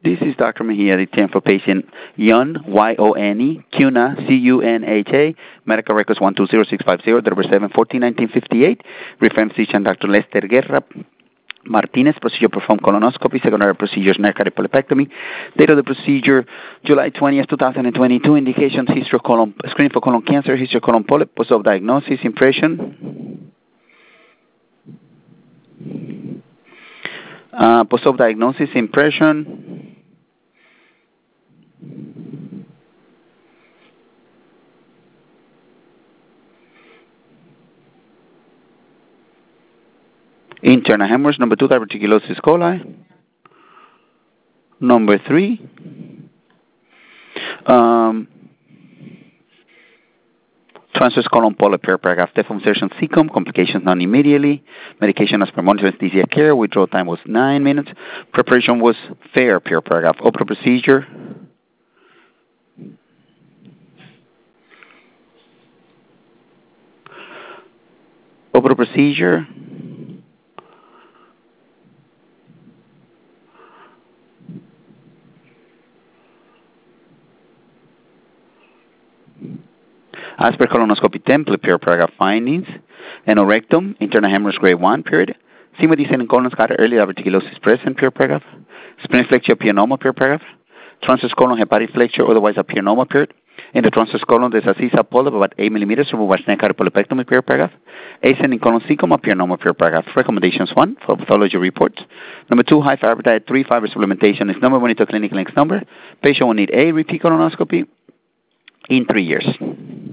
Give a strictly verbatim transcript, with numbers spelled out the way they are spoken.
This is Doctor Mejia, the ten for patient Yun, Y O N E, Cunha, C U N H A, medical records one two zero six five zero, December seventh, fourteen, nineteen fifty-eight. Reference physician Doctor Lester Guerra Martinez. Procedure performed colonoscopy, secondary procedures neck polypectomy. Date of the procedure July twentieth, two thousand twenty-two. Indications history of colon, screening for colon cancer, history of colon polyp, post of diagnosis, impression. Uh, post of diagnosis, impression. Internal hemorrhage. Number two, diverticulosis coli. Number three, um, transverse colon polyp, paragraph, deformation cecum, complications non immediately, medication as per monitor anesthesia care, withdrawal time was nine minutes, preparation was fair, paragraph, open procedure. Open procedure. As per colonoscopy template, paragraph findings, anorectum, internal hemorrhage grade one, period. Sigma descending colon scatter early diverticulosis present, paragraph. Spleen flexure pianoma, paragraph. Transverse colon hepatic flexure, otherwise a pianoma, period. In the transverse colon, there's a C S A polyp about eight millimeters, removed by neck polypectomy, paragraph. Ascending colon cecum, pianoma, paragraph. Recommendations one for pathology reports. Number two, high fiber diet, three fiber supplementation is number one into clinical next number. Patient will need a repeat colonoscopy in three years.